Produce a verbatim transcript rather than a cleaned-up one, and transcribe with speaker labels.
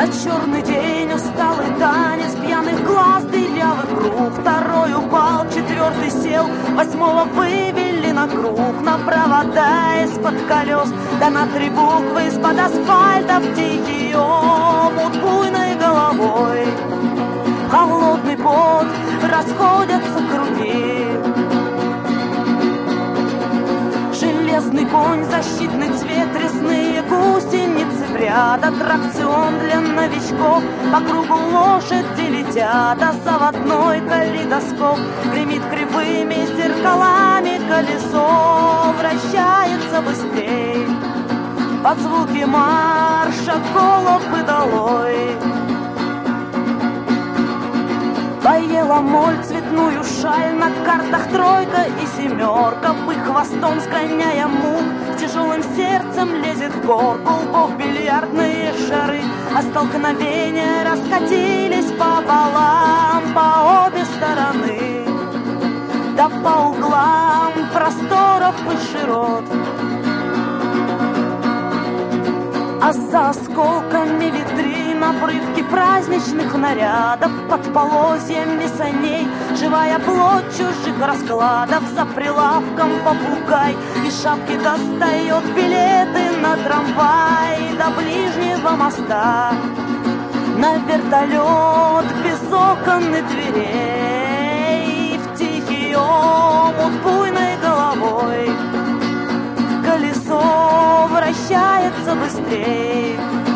Speaker 1: черный день, усталый танец пьяных глаз, дырявый круг. Второй упал, четвертый сел, восьмого вывели на круг. На провода из-под колес, да на три буквы из-под асфальта в тихий омут буйной головой. Холодный пот, расходятся круги. Железный конь, защитный цвет, резные гусеницы в ряд. Аттракцион для новичков, по кругу лошади летят, а заводной калейдоскоп гремит кривыми зеркалами. Колесо вращается быстрей под звуки марша головы долой. Поела моль цветную шаль, на картах тройка и семерка. Бык хвостом сгоняя мух, с тяжелым сердцем лезет в горку. Лбов бильярдные шары, а столкновения раскатились пополам по обе стороны. Да по углам просторов и широт. А за осколками витрин обрывки праздничных нарядов. Под полозьями саней живая плоть чужих раскладов. За прилавком попугай из шапки достает билеты на трамвай до ближнего моста. На вертолет без окон и дверей, в тихий омут буйной головой. Колесо вращается быстрей.